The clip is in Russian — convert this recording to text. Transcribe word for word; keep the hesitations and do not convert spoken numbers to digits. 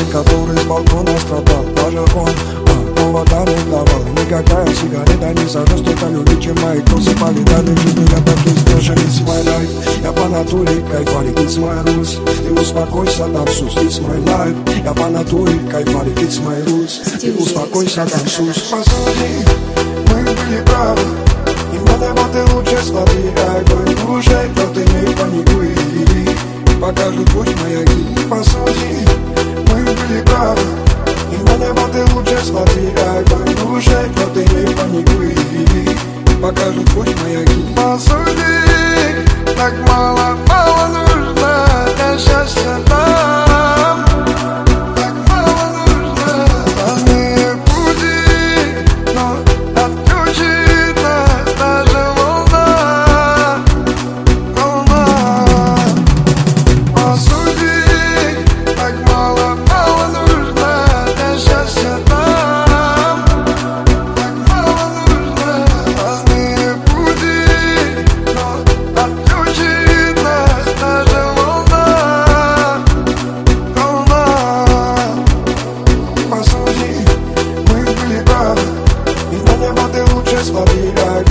который с балкона страдал. Даже он а, повода не давал. Никакая сигарета не сожжет столько любви, чем мои косы полетали. Люди, я так и сделал, it's my life. Я по натуре кайфарик, it's my rules. Ты успокойся, танцуй, it's my life. Я по натуре кайфарик, it's my rules. Ты успокойся, танцуй. Посуди, мы были правы. И на небо ты лучше смотри, какой душе, то ты не паникуй. Покажут путь маяки, посуди, мы были правы. И на небо ты лучше смотри, какой душе, то ты не паникуй. Покажут путь маяки, посуди, так мало, мало нужно для счастья там. Так мало нужно, разные пути, но отключит нас даже волна, волна. Посуди, так мало, мало нужно для счастья там. Так мало нужно, разные пути, но отключит нас даже волна, волна. Посуди, мы были правы. И на небо ты лучше смотри, как